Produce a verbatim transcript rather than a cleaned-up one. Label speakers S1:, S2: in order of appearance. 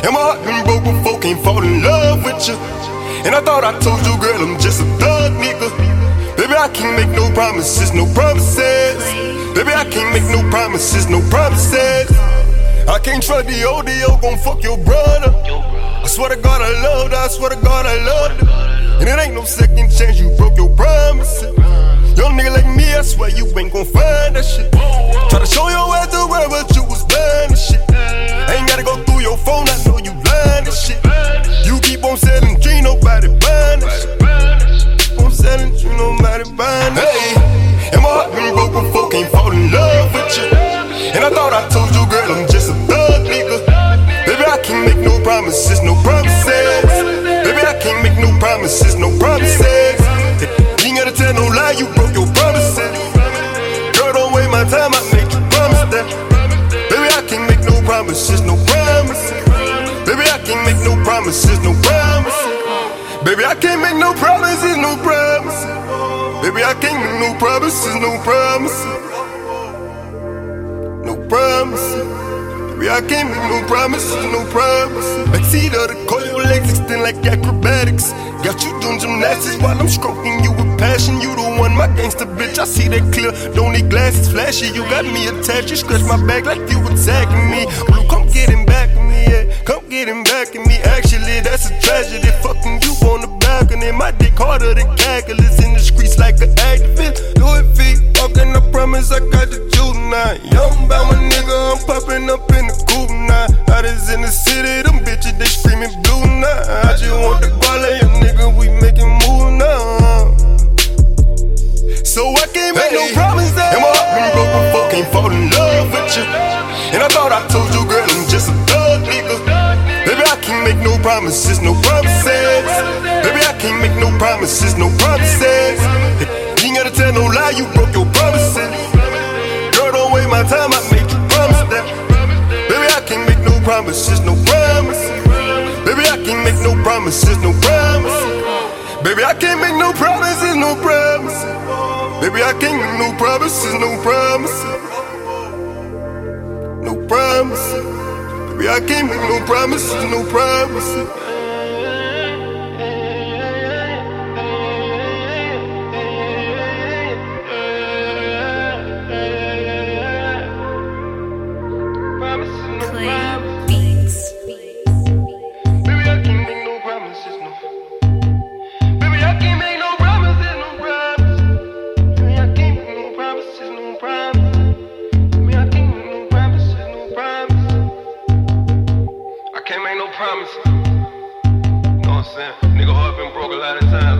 S1: And my heart been broke before, can't fall in love with you. And I thought I told you, girl, I'm just a thug nigga. Baby, I can't make no promises, no promises. Baby, I can't make no promises, no promises. I can't trust the O D O, gon' fuck your brother. I swear to God I loved her, I swear to God I loved her. And it ain't no second chance, you broke your promises. Young nigga like me, I swear you ain't gon' find that shit. Try to show your ass the world, but you was blind and shit. I ain't gotta go through your phone, I know you lying and shit. You keep on selling dream, nobody buying that shit. Keep on selling dream, nobody buying that shit. Hey, and my heart been broke before, can't fall in love with you. And I thought I told you, girl, I'm just a thug nigga. Baby, I can't make no promises, no promises. Baby, I can't make no promises, no promises. You ain't gotta tell no lie, you broke your promises. Girl, don't waste my time, I made you promise that. Baby, I can't make no promises, no promises. Baby, I can't make no promises, no promises. Baby, I can't make no promises, no promises. Baby, I can't make no promises, no promises. No promises. Baby, I can't make no promises, no promises. Backseat of the car, your legs extend like acrobatics. Got you doing gymnastics while I'm stroking you with passion. You the one, my gangster bitch, I see that clear. Don't need glasses, flashy, you got me attached. You scratch my back like you attacking me. Blue, come get him back at me, yeah. Come get him back at me. Actually, that's a tragedy. Fucking you on the balcony. My dick harder than calculus. In the streets like an activist. Louis V, fucking, I promise I got the juice now. Young by my nigga, I'm popping up in the coupe now. Hottest in the city, them bitches, they screaming blue now. I just want the guala, your nigga, we making move now. So I can't make hey, no promises. And my heart been broke before, can't fall in love with you. And I thought I told you, girl, I'm just a thug nigga. Baby, I can't make no promises, no promises. Baby, I can't make no promises, no promises. You ain't gotta tell no lie, you broke your promises. Girl, don't waste my time, I made you promise that. Baby, I can't make no promises, no promises. Baby, I can't make no promises, no promises. Baby, I can't make no promises, no promises. Baby, I can't make no promises, no promises. No promises. Baby, I can't make no promises, no promises.
S2: Promise. You know what I'm saying? Nigga heart been broke a lot of times.